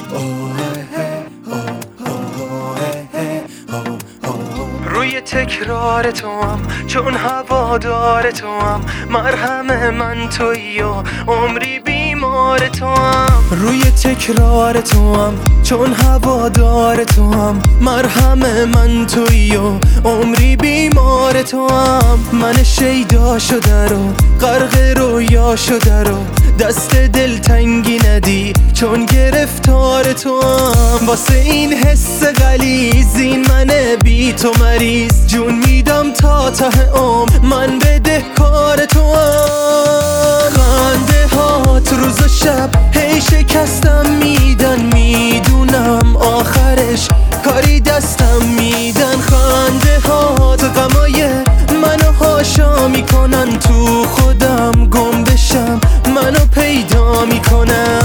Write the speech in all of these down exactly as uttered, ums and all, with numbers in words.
روی تکرار تو هم چون هوادار تو هم، مرهم من تویی و عمری بیمار تو هم. روی تکرار تو هم چون هوادار تو هم، مرهم من تویی و عمری بیمار تو هم. من شیدا شده رو غرق رویا شده رو، دست دلتنگی ندی چون گرفتار تو هم. واسه این حس غلیظ این من بی تو مریض، جون میدم تا ته عمر من بدهکار تو هم. خنده هات روز و شب هی شکستم میدن، میدونم آخرش کاری دستم میدن. خنده هات غمای منو هاشا میکنن، تو خودم گم بشم منو پیدا میکنن.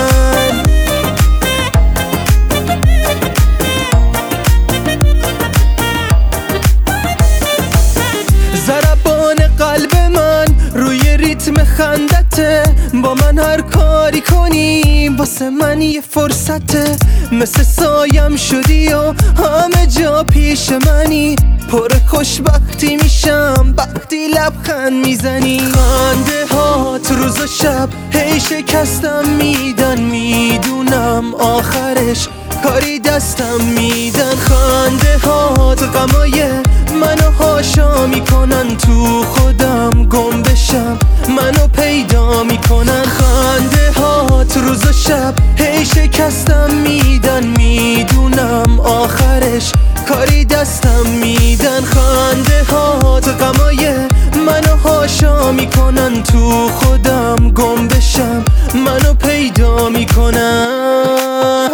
ضربان قلب من روی ریتم خندته، با من هر کاری کنی واسه من یه فرصته. مثل سایم شدی و همه جا پیش منی، پر خوشبختی میشم وقتی لبخند میزنی. خنده هات روز و شب هی شکستم میدن، میدونم آخرش کاری دستم میدن. خنده هات غمای منو هاشا میکنن، تو خودم گم بشم منو پیدا میکنن. خنده هات روز و شب هی شکستم میدن، میدونم آخرش کاری دستم میدن. خنده هات غمای منو هاشا میکنن، تو خودم گم بشم منو پیدا میکنن.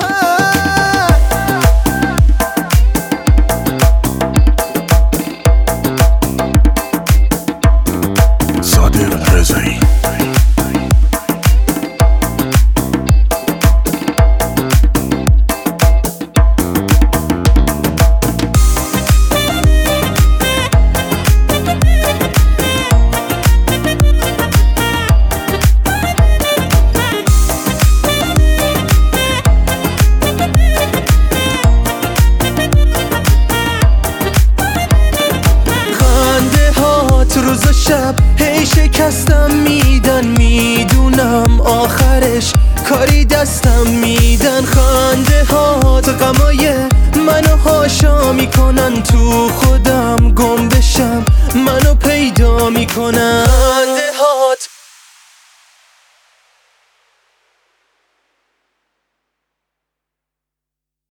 روز و شب هی شکستم میدن، میدونم آخرش کاری دستم میدن. خنده هات غمای منو هاشا میکنن، تو خودم گم بشم منو پیدا میکنن. خنده هات